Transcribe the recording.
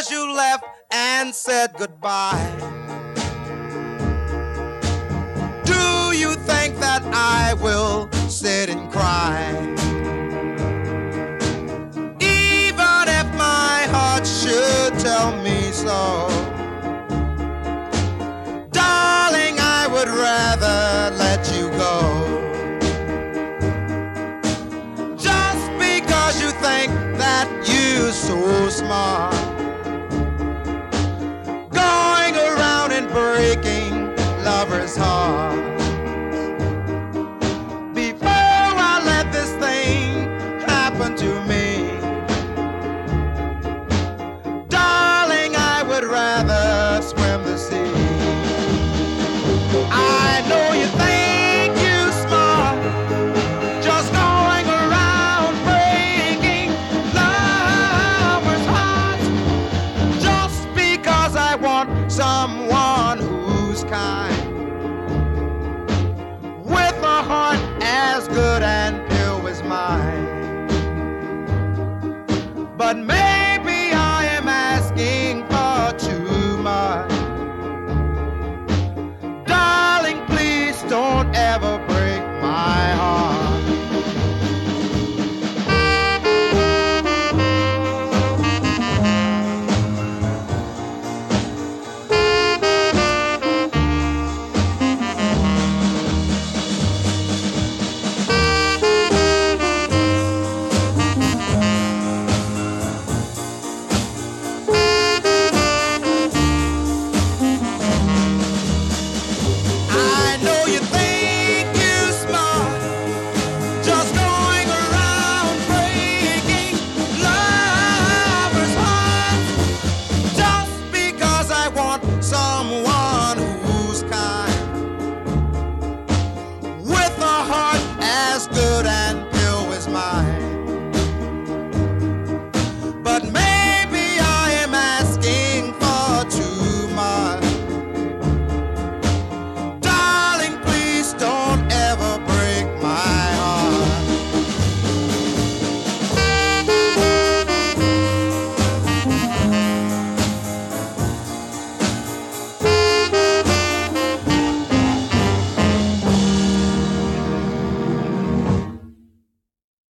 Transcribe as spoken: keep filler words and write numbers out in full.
because you left and said goodbye. Do you think that I will sit and cry? Even if my heart should tell me so, darling, I would rather let you go. Just because you think that you're so smart, going around and breaking lovers' hearts. Before I let this thing happen to me, darling, I would rather swim the sea. I know you think you're smart, just going around breaking lovers' hearts. Just because I want someone who's kind, with a heart as good and pure as mine. But maybe